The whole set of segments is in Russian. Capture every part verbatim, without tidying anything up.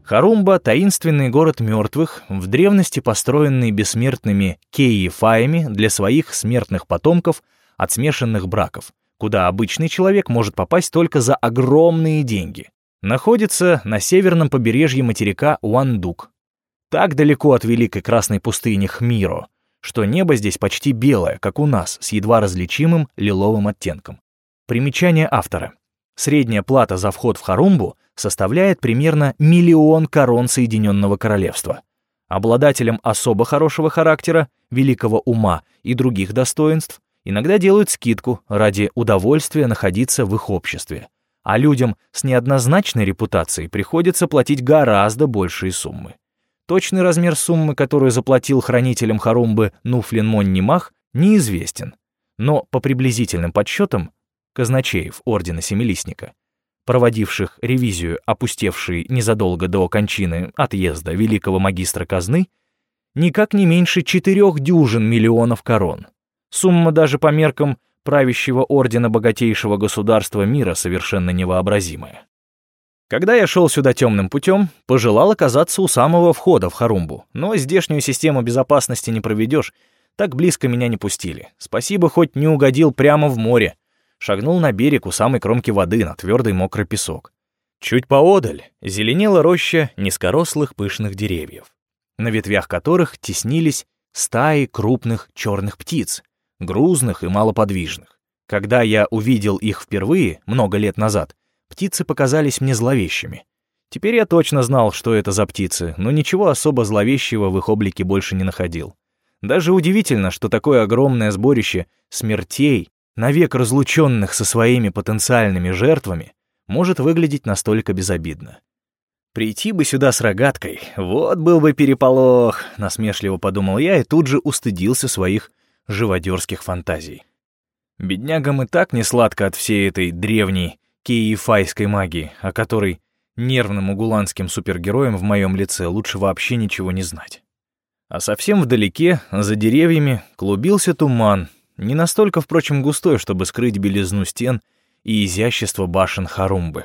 Харумба — таинственный город мертвых, в древности построенный бессмертными кеи-фаями для своих смертных потомков от смешанных браков, куда обычный человек может попасть только за огромные деньги. Находится на северном побережье материка Уандук. Так далеко от великой красной пустыни Хмиро, что небо здесь почти белое, как у нас, с едва различимым лиловым оттенком. Примечание автора. Средняя плата за вход в Харумбу составляет примерно миллион корон Соединенного Королевства. Обладателям особо хорошего характера, великого ума и других достоинств иногда делают скидку ради удовольствия находиться в их обществе, а людям с неоднозначной репутацией приходится платить гораздо большие суммы. Точный размер суммы, которую заплатил хранителям Харумбы Нуфлин Монни-Мах, неизвестен, но по приблизительным подсчетам казначеев Ордена Семилистника, проводивших ревизию опустевшей незадолго до кончины отъезда великого магистра казны, никак не меньше четырех дюжин миллионов корон. Сумма даже по меркам правящего ордена богатейшего государства мира совершенно невообразимая. Когда я шел сюда темным путем, пожелал оказаться у самого входа в Харумбу, но здешнюю систему безопасности не проведешь, так близко меня не пустили. Спасибо, хоть не угодил прямо в море. Шагнул на берег у самой кромки воды на твердый мокрый песок. Чуть поодаль зеленела роща низкорослых пышных деревьев, на ветвях которых теснились стаи крупных черных птиц, грузных и малоподвижных. Когда я увидел их впервые, много лет назад, птицы показались мне зловещими. Теперь я точно знал, что это за птицы, но ничего особо зловещего в их облике больше не находил. Даже удивительно, что такое огромное сборище смертей, навек разлученных со своими потенциальными жертвами, может выглядеть настолько безобидно. «Прийти бы сюда с рогаткой, вот был бы переполох», — насмешливо подумал я и тут же устыдился своих живодерских фантазий. Беднягам и так не сладко от всей этой древней кеифайской магии, о которой нервным угуланским супергероям в моем лице лучше вообще ничего не знать. А совсем вдалеке, за деревьями, клубился туман, не настолько, впрочем, густой, чтобы скрыть белизну стен и изящество башен Харумбы.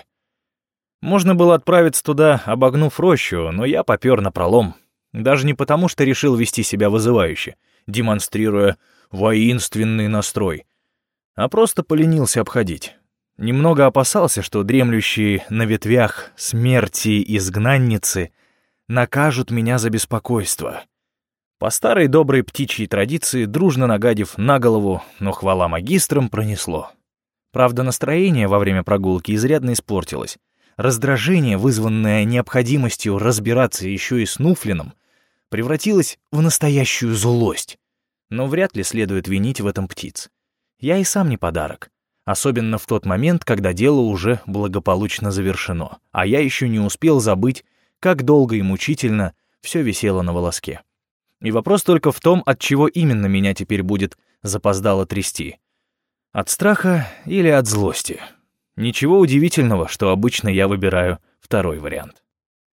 Можно было отправиться туда, обогнув рощу, но я попёр напролом. Даже не потому, что решил вести себя вызывающе, демонстрируя воинственный настрой, а просто поленился обходить. Немного опасался, что дремлющие на ветвях смерти изгнанницы накажут меня за беспокойство. По старой доброй птичьей традиции, дружно нагадив на голову, но хвала магистрам, пронесло. Правда, настроение во время прогулки изрядно испортилось. Раздражение, вызванное необходимостью разбираться еще и с Нуфлином, превратилось в настоящую злость. Но вряд ли следует винить в этом птиц. Я и сам не подарок. Особенно в тот момент, когда дело уже благополучно завершено, а я еще не успел забыть, как долго и мучительно все висело на волоске. И вопрос только в том, от чего именно меня теперь будет запоздало трясти. От страха или от злости? Ничего удивительного, что обычно я выбираю второй вариант.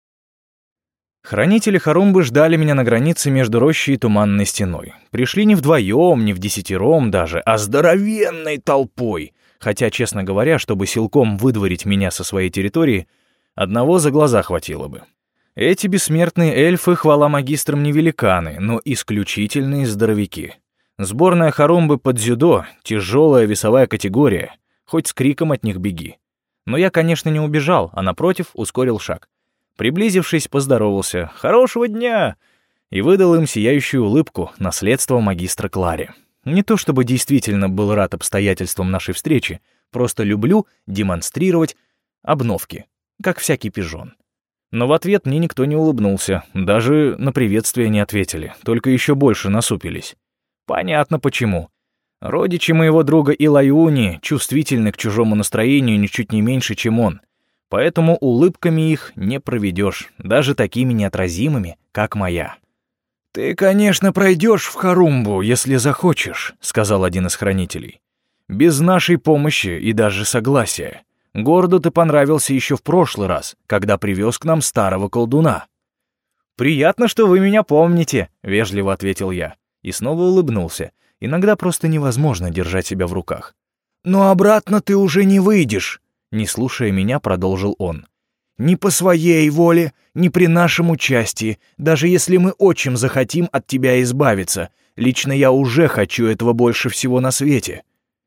Хранители Харумбы ждали меня на границе между рощей и туманной стеной. Пришли не вдвоем, не в десятером даже, а здоровенной толпой. Хотя, честно говоря, чтобы силком выдворить меня со своей территории, одного за глаза хватило бы. Эти бессмертные эльфы, хвала магистрам, не великаны, но исключительные здоровяки. Сборная Харумбы под дзюдо — тяжелая весовая категория, хоть с криком от них беги. Но я, конечно, не убежал, а напротив ускорил шаг. Приблизившись, поздоровался «Хорошего дня!» и выдал им сияющую улыбку, наследство магистра Клари. Не то чтобы действительно был рад обстоятельствам нашей встречи, просто люблю демонстрировать обновки, как всякий пижон. Но в ответ мне никто не улыбнулся, даже на приветствие не ответили, только еще больше насупились. Понятно почему. Родичи моего друга Илаюни чувствительны к чужому настроению ничуть не меньше, чем он, поэтому улыбками их не проведешь, даже такими неотразимыми, как моя. «Ты, конечно, пройдешь в Харумбу, если захочешь», — сказал один из хранителей. «Без нашей помощи и даже согласия. Городу ты понравился еще в прошлый раз, когда привез к нам старого колдуна». «Приятно, что вы меня помните», — вежливо ответил я. И снова улыбнулся. Иногда просто невозможно держать себя в руках. «Но обратно ты уже не выйдешь», — не слушая меня, продолжил он. Ни по своей воле, ни при нашем участии, даже если мы очень захотим от тебя избавиться. Лично я уже хочу этого больше всего на свете.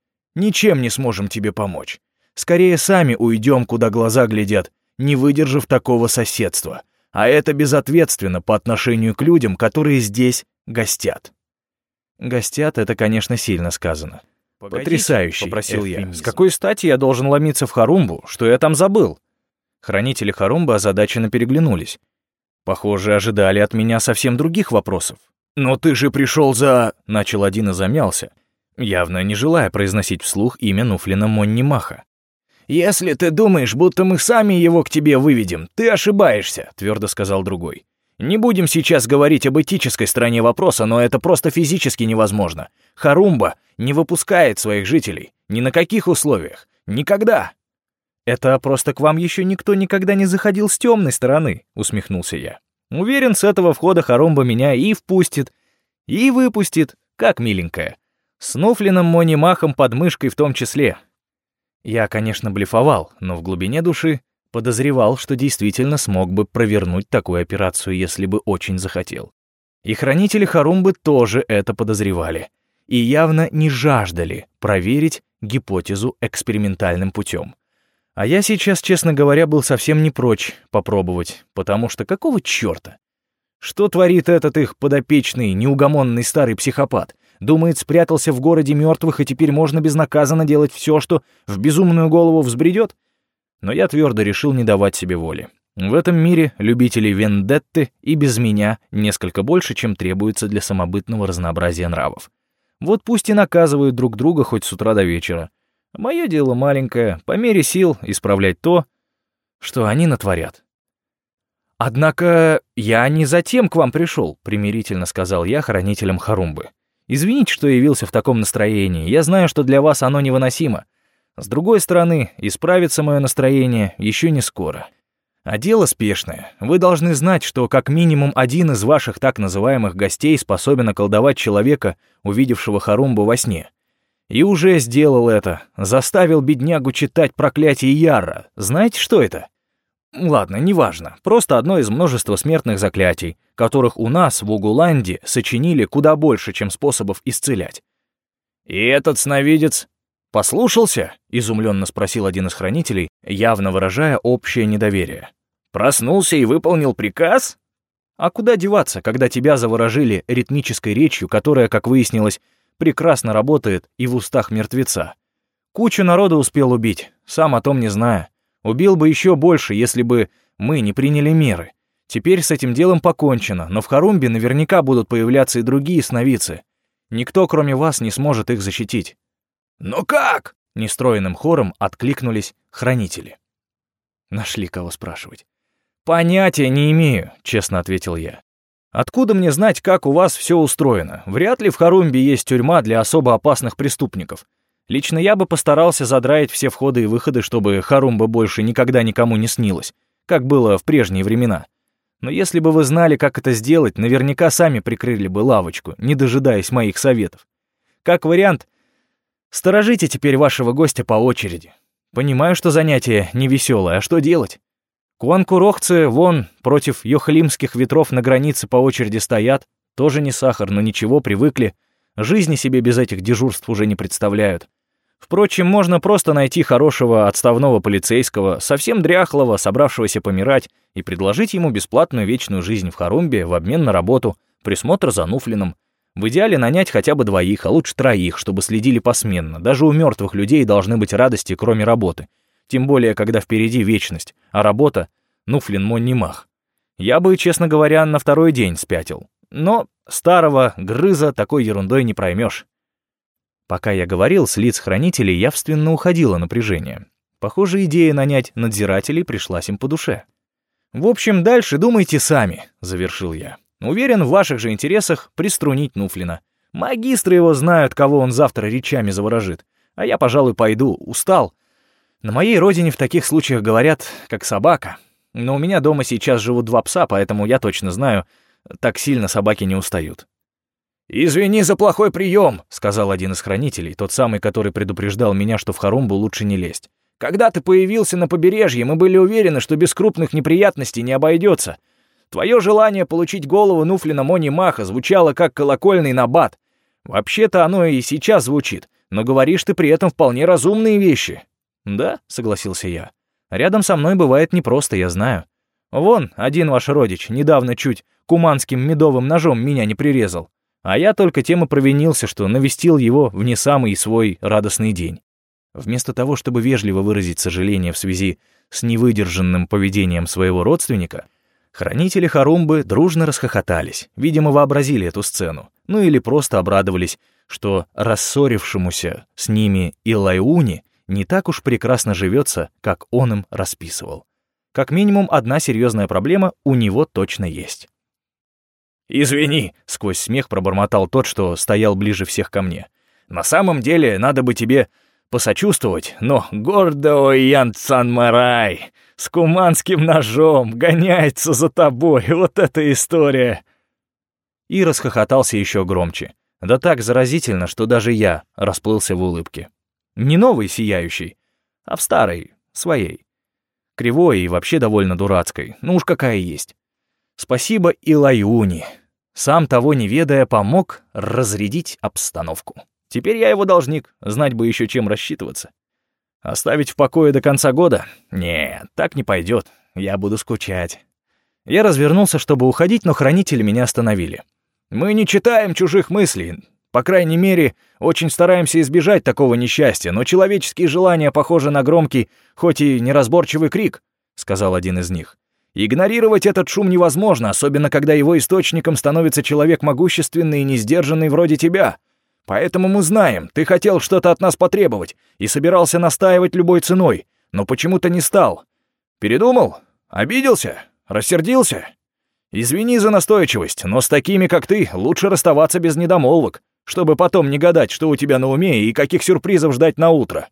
Ничем не сможем тебе помочь. Скорее сами уйдем, куда глаза глядят, не выдержав такого соседства. А это безответственно по отношению к людям, которые здесь гостят». «Гостят» — это, конечно, сильно сказано. «Потрясающе», — попросил я. «С какой стати я должен ломиться в Харумбу? Что я там забыл?» Хранители Харумбы озадаченно переглянулись. Похоже, ожидали от меня совсем других вопросов. «Но ты же пришел за...» — начал один и замялся, явно не желая произносить вслух имя Нуфлина Моннимаха. «Если ты думаешь, будто мы сами его к тебе выведем, ты ошибаешься», — твердо сказал другой. «Не будем сейчас говорить об этической стороне вопроса, но это просто физически невозможно. Харумба не выпускает своих жителей. Ни на каких условиях. Никогда». «Это просто к вам еще никто никогда не заходил с темной стороны», — усмехнулся я. «Уверен, с этого входа Харумба меня и впустит, и выпустит, как миленькая. С Нуфлином Моннимахом под мышкой в том числе». Я, конечно, блефовал, но в глубине души подозревал, что действительно смог бы провернуть такую операцию, если бы очень захотел. И хранители Харумбы тоже это подозревали. И явно не жаждали проверить гипотезу экспериментальным путем. А я сейчас, честно говоря, был совсем не прочь попробовать, потому что какого черта? Что творит этот их подопечный, неугомонный старый психопат? Думает, спрятался в городе мертвых, и теперь можно безнаказанно делать все, что в безумную голову взбредет? Но я твердо решил не давать себе воли. В этом мире любителей вендетты и без меня несколько больше, чем требуется для самобытного разнообразия нравов. Вот пусть и наказывают друг друга хоть с утра до вечера. Мое дело маленькое, по мере сил исправлять то, что они натворят. «Однако я не затем к вам пришел», — примирительно сказал я хранителям Харумбы. «Извините, что явился в таком настроении. Я знаю, что для вас оно невыносимо. С другой стороны, исправится мое настроение еще не скоро. А дело спешное. Вы должны знать, что как минимум один из ваших так называемых гостей способен околдовать человека, увидевшего Харумбу во сне. И уже сделал это. Заставил беднягу читать проклятие Ярра. Знаете, что это? Ладно, неважно. Просто одно из множества смертных заклятий, которых у нас в Угуланде сочинили куда больше, чем способов исцелять. «И этот сновидец послушался?» — изумленно спросил один из хранителей, явно выражая общее недоверие. «Проснулся и выполнил приказ? А куда деваться, когда тебя заворожили ритмической речью, которая, как выяснилось, прекрасно работает и в устах мертвеца? Кучу народа успел убить, сам о том не зная. Убил бы еще больше, если бы мы не приняли меры. Теперь с этим делом покончено, но в Харумбе наверняка будут появляться и другие сновидцы. Никто, кроме вас, не сможет их защитить». «Но как?» — нестроенным хором откликнулись хранители. Нашли кого спрашивать. «Понятия не имею», — честно ответил я. «Откуда мне знать, как у вас все устроено? Вряд ли в Харумбе есть тюрьма для особо опасных преступников. Лично я бы постарался задраить все входы и выходы, чтобы Харумба больше никогда никому не снилась, как было в прежние времена. Но если бы вы знали, как это сделать, наверняка сами прикрыли бы лавочку, не дожидаясь моих советов. Как вариант, сторожите теперь вашего гостя по очереди. Понимаю, что занятие невеселое, а что делать? Куанкурохцы вон против йохлимских ветров на границе по очереди стоят, тоже не сахар, но ничего, привыкли. Жизни себе без этих дежурств уже не представляют. Впрочем, можно просто найти хорошего отставного полицейского, совсем дряхлого, собравшегося помирать, и предложить ему бесплатную вечную жизнь в Харумбе в обмен на работу, присмотр за Нуфлином. В идеале нанять хотя бы двоих, а лучше троих, чтобы следили посменно. Даже у мертвых людей должны быть радости, кроме работы. Тем более, когда впереди вечность, а работа — Нуфлин Моннимах. Я бы, честно говоря, на второй день спятил. Но старого грыза такой ерундой не проймешь. Пока я говорил, с лиц хранителей явственно уходило напряжение. Похоже, идея нанять надзирателей пришлась им по душе. «В общем, дальше думайте сами», — завершил я. «Уверен, в ваших же интересах приструнить Нуфлина. Магистры его знают, кого он завтра речами заворожит. А я, пожалуй, пойду, устал. На моей родине в таких случаях говорят, как собака. Но у меня дома сейчас живут два пса, поэтому я точно знаю, так сильно собаки не устают». «Извини за плохой прием», — сказал один из хранителей, тот самый, который предупреждал меня, что в Харумбу лучше не лезть. Когда ты появился на побережье, мы были уверены, что без крупных неприятностей не обойдется. Твое желание получить голову Нуфлина Мони Маха звучало как колокольный набат. Вообще-то оно и сейчас звучит, но говоришь ты при этом вполне разумные вещи». «Да», — согласился я. «Рядом со мной бывает непросто, я знаю. Вон, один ваш родич недавно чуть куманским медовым ножом меня не прирезал, а я только тем и провинился, что навестил его в не самый свой радостный день». Вместо того, чтобы вежливо выразить сожаление в связи с невыдержанным поведением своего родственника, хранители Харумбы дружно расхохотались, видимо, вообразили эту сцену, ну или просто обрадовались, что рассорившемуся с ними Илайуни не так уж прекрасно живется, как он им расписывал. Как минимум одна серьезная проблема у него точно есть. «Извини», — сквозь смех пробормотал тот, что стоял ближе всех ко мне. «На самом деле надо бы тебе посочувствовать, но гордо Ян Цанмарай с куманским ножом гоняется за тобой, вот эта история!» И расхохотался еще громче. Да так заразительно, что даже я расплылся в улыбке. Не новой сияющей, а в старой, своей. Кривой и вообще довольно дурацкой, ну уж какая есть. Спасибо Илайуни. Сам того не ведая, помог разрядить обстановку. Теперь я его должник, знать бы еще чем рассчитываться. Оставить в покое до конца года? Нет, так не пойдет. Я буду скучать. Я развернулся, чтобы уходить, но хранители меня остановили. Мы не читаем чужих мыслей. По крайней мере, очень стараемся избежать такого несчастья, но человеческие желания похожи на громкий, хоть и неразборчивый крик, сказал один из них. Игнорировать этот шум невозможно, особенно когда его источником становится человек могущественный и несдержанный вроде тебя. Поэтому мы знаем, ты хотел что-то от нас потребовать и собирался настаивать любой ценой, но почему-то не стал. Передумал? Обиделся? Рассердился? Извини за настойчивость, но с такими, как ты, лучше расставаться без недомолвок, чтобы потом не гадать, что у тебя на уме и каких сюрпризов ждать на утро.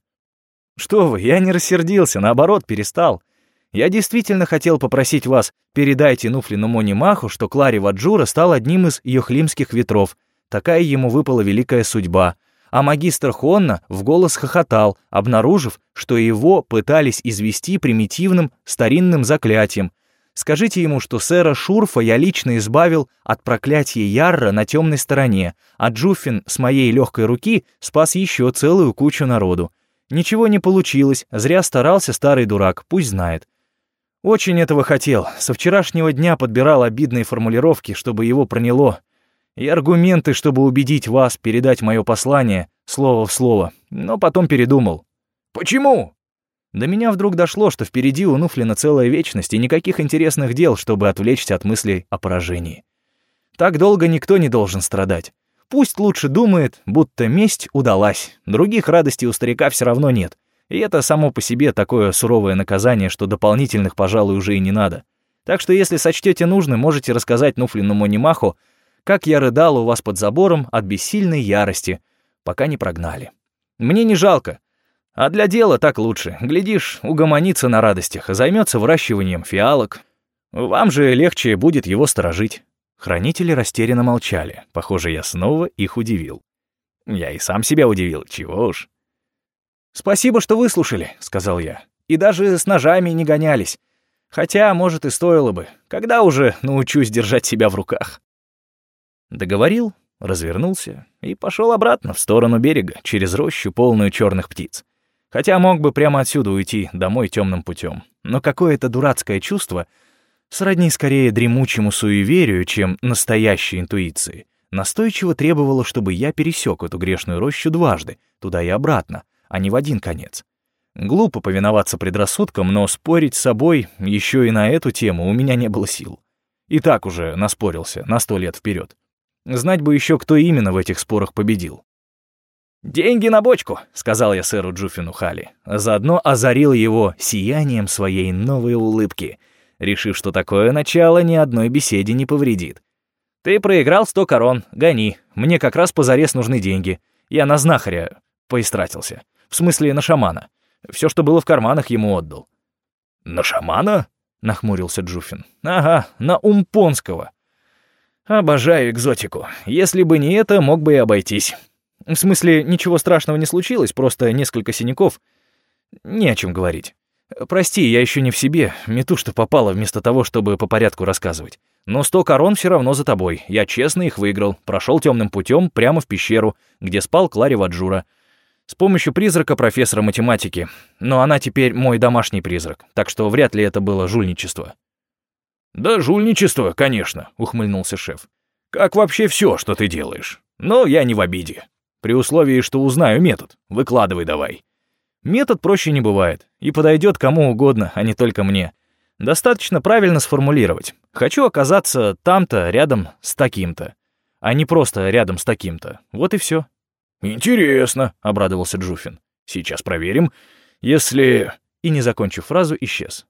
Что вы, я не рассердился, наоборот, перестал. Я действительно хотел попросить вас, передайте Нуфлину Мони Маху, что Клари Ваджура стал одним из йохлимских ветров. Такая ему выпала великая судьба. А магистр Хонна в голос хохотал, обнаружив, что его пытались извести примитивным старинным заклятием. Скажите ему, что сэра Шурфа я лично избавил от проклятия Ярра на темной стороне, а Джуффин с моей легкой руки спас еще целую кучу народу. Ничего не получилось, зря старался старый дурак, пусть знает. Очень этого хотел, со вчерашнего дня подбирал обидные формулировки, чтобы его проняло, и аргументы, чтобы убедить вас передать мое послание слово в слово, но потом передумал. «Почему?» До меня вдруг дошло, что впереди у Нуфлина целая вечность и никаких интересных дел, чтобы отвлечься от мыслей о поражении. Так долго никто не должен страдать. Пусть лучше думает, будто месть удалась. Других радостей у старика все равно нет. И это само по себе такое суровое наказание, что дополнительных, пожалуй, уже и не надо. Так что если сочтете нужным, можете рассказать Нуфлину Мони Маху, как я рыдал у вас под забором от бессильной ярости, пока не прогнали. Мне не жалко. А для дела так лучше. Глядишь, угомонится на радостях, займется выращиванием фиалок. Вам же легче будет его сторожить». Хранители растерянно молчали. Похоже, я снова их удивил. Я и сам себя удивил, чего уж. «Спасибо, что выслушали», — сказал я. «И даже с ножами не гонялись. Хотя, может, и стоило бы. Когда уже научусь держать себя в руках?» Договорил, развернулся и пошел обратно в сторону берега, через рощу, полную черных птиц. Хотя мог бы прямо отсюда уйти домой темным путем. Но какое-то дурацкое чувство, сродни скорее дремучему суеверию, чем настоящей интуиции, настойчиво требовало, чтобы я пересек эту грешную рощу дважды, туда и обратно, а не в один конец. Глупо повиноваться предрассудкам, но спорить с собой еще и на эту тему у меня не было сил. И так уже наспорился на сто лет вперед. Знать бы еще, кто именно в этих спорах победил. «Деньги на бочку», — сказал я сэру Джуффину Хали, а заодно озарил его сиянием своей новой улыбки, решив, что такое начало ни одной беседе не повредит. «Ты проиграл сто корон, гони, мне как раз позарез нужны деньги. Я на знахаря поистратился, в смысле на шамана. Все, что было в карманах, ему отдал». «На шамана?» — нахмурился Джуффин. «Ага, на Умпонского. Обожаю экзотику. Если бы не это, мог бы и обойтись. В смысле, ничего страшного не случилось, просто несколько синяков. Не о чем говорить. Прости, я еще не в себе, мету, что попало, вместо того, чтобы по порядку рассказывать. Но сто корон все равно за тобой. Я честно их выиграл, прошел темным путем прямо в пещеру, где спал Клари Ваджура. С помощью призрака профессора математики. Но она теперь мой домашний призрак, так что вряд ли это было жульничество. «Да жульничество, конечно», — ухмыльнулся шеф. «Как вообще все, что ты делаешь? Но я не в обиде. При условии, что узнаю метод. Выкладывай давай». Метод проще не бывает, и подойдет кому угодно, а не только мне. Достаточно правильно сформулировать. Хочу оказаться там-то, рядом с таким-то, а не просто рядом с таким-то. Вот и все. «Интересно», — обрадовался Джуфин. «Сейчас проверим. Если...» И, не закончив фразу, исчез.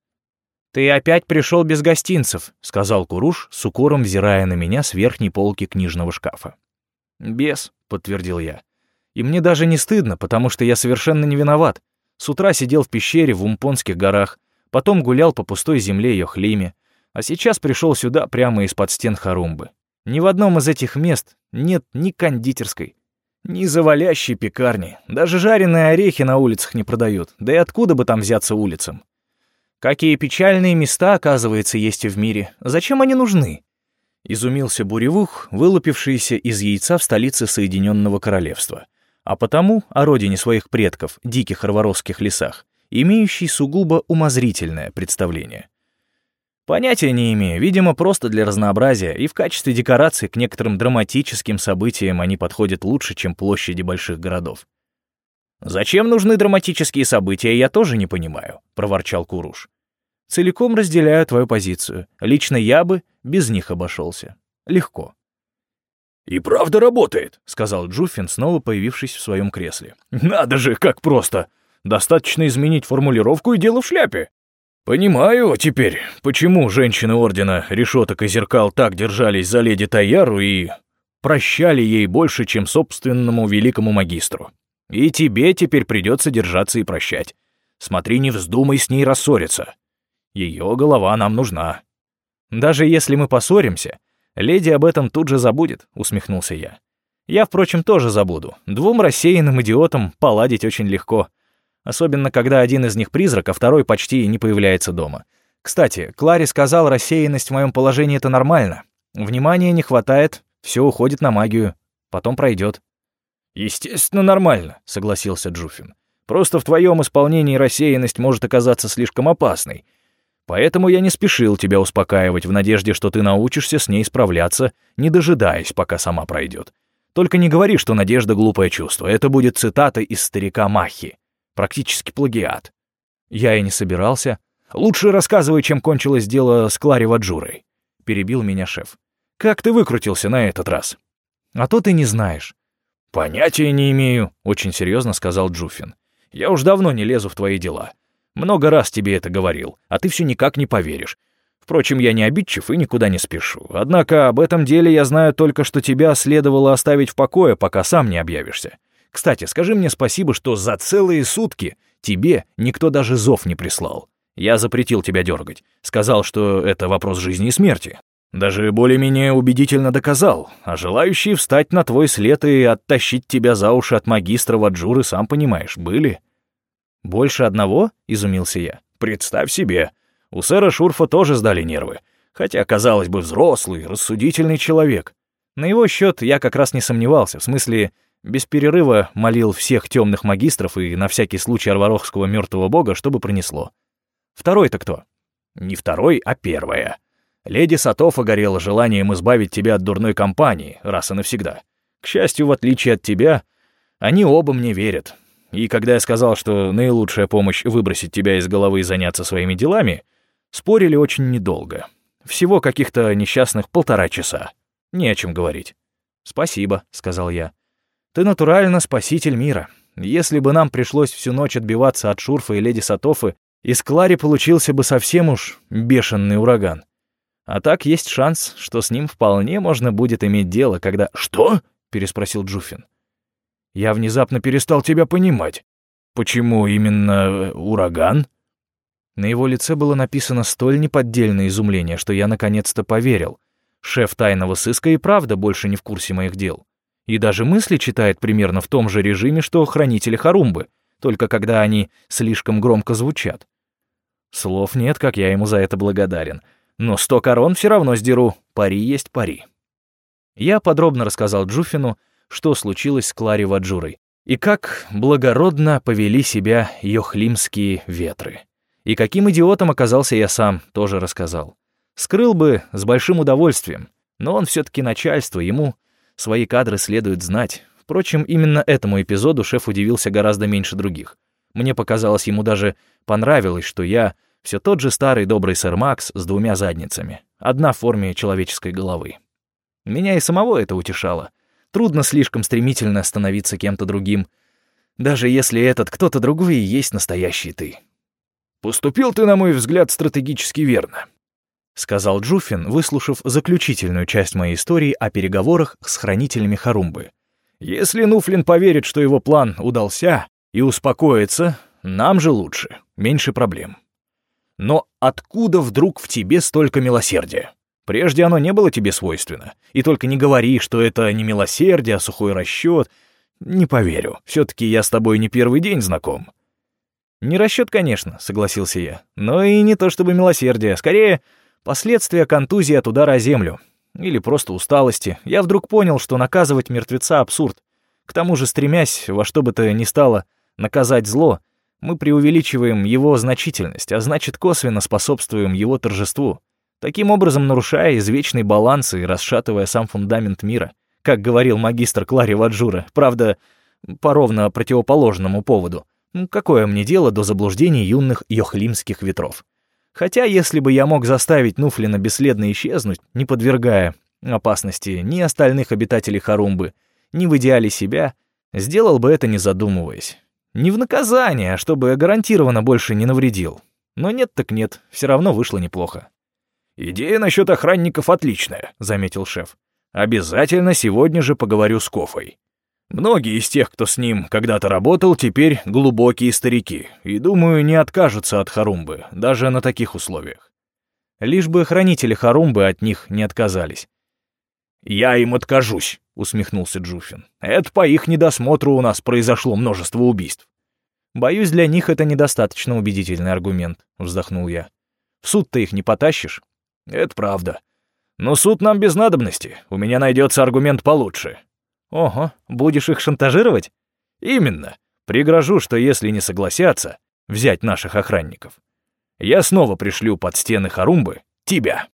«Ты опять пришел без гостинцев», — сказал Куруш, с укором взирая на меня с верхней полки книжного шкафа. «Без», — подтвердил я. «И мне даже не стыдно, потому что я совершенно не виноват. С утра сидел в пещере в Умпонских горах, потом гулял по пустой земле Йохлейме, а сейчас пришел сюда прямо из-под стен Харумбы. Ни в одном из этих мест нет ни кондитерской, ни завалящей пекарни, даже жареные орехи на улицах не продают, да и откуда бы там взяться улицам? Какие печальные места, оказывается, есть в мире, зачем они нужны?» Изумился Буревух, вылупившийся из яйца в столице Соединенного Королевства, а потому о родине своих предков, диких арваросских лесах, имеющий сугубо умозрительное представление. Понятия не имею, видимо, просто для разнообразия, и в качестве декорации к некоторым драматическим событиям они подходят лучше, чем площади больших городов. «Зачем нужны драматические события, я тоже не понимаю», — проворчал Куруш. «Целиком разделяю твою позицию. Лично я бы без них обошелся. Легко». «И правда работает», — сказал Джуфин, снова появившись в своем кресле. «Надо же, как просто! Достаточно изменить формулировку, и дело в шляпе. Понимаю теперь, почему женщины Ордена Решеток и Зеркал так держались за леди Таяру и прощали ей больше, чем собственному великому магистру. И тебе теперь придется держаться и прощать. Смотри, не вздумай с ней рассориться. Ее голова нам нужна». «Даже если мы поссоримся, леди об этом тут же забудет», — усмехнулся я. «Я, впрочем, тоже забуду. Двум рассеянным идиотам поладить очень легко. Особенно, когда один из них призрак, а второй почти не появляется дома. Кстати, Клари сказал, рассеянность в моем положении — это нормально. Внимания не хватает, все уходит на магию. Потом пройдет». «Естественно, нормально», — согласился Джуфин. «Просто в твоем исполнении рассеянность может оказаться слишком опасной. Поэтому я не спешил тебя успокаивать в надежде, что ты научишься с ней справляться, не дожидаясь, пока сама пройдет. Только не говори, что надежда — глупое чувство. Это будет цитата из старика Махи. Практически плагиат». Я и не собирался. «Лучше рассказывай, чем кончилось дело с Клари Ваджурой», — перебил меня шеф. «Как ты выкрутился на этот раз?» «А то ты не знаешь». «Понятия не имею», — очень серьезно сказал Джуфин. «Я уж давно не лезу в твои дела. Много раз тебе это говорил, а ты все никак не поверишь. Впрочем, я не обидчив и никуда не спешу. Однако об этом деле я знаю только, что тебя следовало оставить в покое, пока сам не объявишься. Кстати, скажи мне спасибо, что за целые сутки тебе никто даже зов не прислал. Я запретил тебя дергать. Сказал, что это вопрос жизни и смерти. Даже более-менее убедительно доказал. А желающие встать на твой след и оттащить тебя за уши от магистра Ваджуры, сам понимаешь, были». «Больше одного?» — изумился я. «Представь себе. У сэра Шурфа тоже сдали нервы. Хотя, казалось бы, взрослый, рассудительный человек. На его счет я как раз не сомневался. В смысле, без перерыва молил всех темных магистров и на всякий случай арварохского мертвого бога, чтобы пронесло. Второй-то кто?» «Не второй, а первая. Леди Сатофа горела желанием избавить тебя от дурной компании, раз и навсегда. К счастью, в отличие от тебя, они оба мне верят. И когда я сказал, что наилучшая помощь — выбросить тебя из головы и заняться своими делами, спорили очень недолго. Всего каких-то несчастных полтора часа. Не о чем говорить». «Спасибо», — сказал я. «Ты натурально спаситель мира. Если бы нам пришлось всю ночь отбиваться от Шурфа и леди Сатофы, из Клари получился бы совсем уж бешеный ураган. А так есть шанс, что с ним вполне можно будет иметь дело, когда...» «Что?» — переспросил Джуфин. «Я внезапно перестал тебя понимать. Почему именно ураган?» На его лице было написано столь неподдельное изумление, что я наконец-то поверил. Шеф тайного сыска и правда больше не в курсе моих дел. И даже мысли читает примерно в том же режиме, что хранители Харумбы. только когда они слишком громко звучат. Слов нет, как я ему за это благодарен. Но сто корон все равно сдеру, пари есть пари. Я подробно рассказал Джуфину, что случилось с Клари Ваджурой, и как благородно повели себя йохлимские ветры. И каким идиотом оказался я сам, тоже рассказал. Скрыл бы с большим удовольствием, но он все-таки начальство, ему свои кадры следует знать. Впрочем, именно этому эпизоду шеф удивился гораздо меньше других. Мне показалось, ему даже понравилось, что я все тот же старый добрый сэр Макс с двумя задницами, одна в форме человеческой головы. Меня и самого это утешало. Трудно слишком стремительно становиться кем-то другим, даже если этот кто-то другой и есть настоящий ты. «Поступил ты, на мой взгляд, стратегически верно», — сказал Джуфин, выслушав заключительную часть моей истории о переговорах с хранителями Харумбы. «Если Нуфлин поверит, что его план удался, и успокоится, нам же лучше, меньше проблем. Но откуда вдруг в тебе столько милосердия? Прежде оно не было тебе свойственно. И только не говори, что это не милосердие, а сухой расчет. Не поверю, все-таки я с тобой не первый день знаком». «Не расчет, конечно», — согласился я, но и не то чтобы милосердие, скорее последствия контузии от удара о землю. Или просто усталости. Я вдруг понял, что наказывать мертвеца абсурд. К тому же, стремясь во что бы то ни стало наказать зло, мы преувеличиваем его значительность, а значит, косвенно способствуем его торжеству, таким образом нарушая извечный баланс и расшатывая сам фундамент мира, как говорил магистр Клари Ваджура, правда, по ровно противоположному поводу. Какое мне дело до заблуждений юных йохлимских ветров? Хотя, если бы я мог заставить Нуфлина бесследно исчезнуть, не подвергая опасности ни остальных обитателей Харумбы, ни в идеале себя, сделал бы это не задумываясь. Не в наказание, а чтобы гарантированно больше не навредил. Но нет так нет, все равно вышло неплохо. «Идея насчет охранников отличная», — заметил шеф. «Обязательно сегодня же поговорю с Кофой. Многие из тех, кто с ним когда-то работал, теперь глубокие старики, и, думаю, не откажутся от Харумбы, даже на таких условиях. Лишь бы хранители Харумбы от них не отказались». «Я им откажусь», — усмехнулся Джуфин. «Это по их недосмотру у нас произошло множество убийств». «Боюсь, для них это недостаточно убедительный аргумент», — вздохнул я. «В суд-то их не потащишь». «Это правда. Но суд нам без надобности, у меня найдется аргумент получше». «Ого, будешь их шантажировать?» «Именно. Пригрожу, что если не согласятся взять наших охранников, я снова пришлю под стены Харумбы тебя».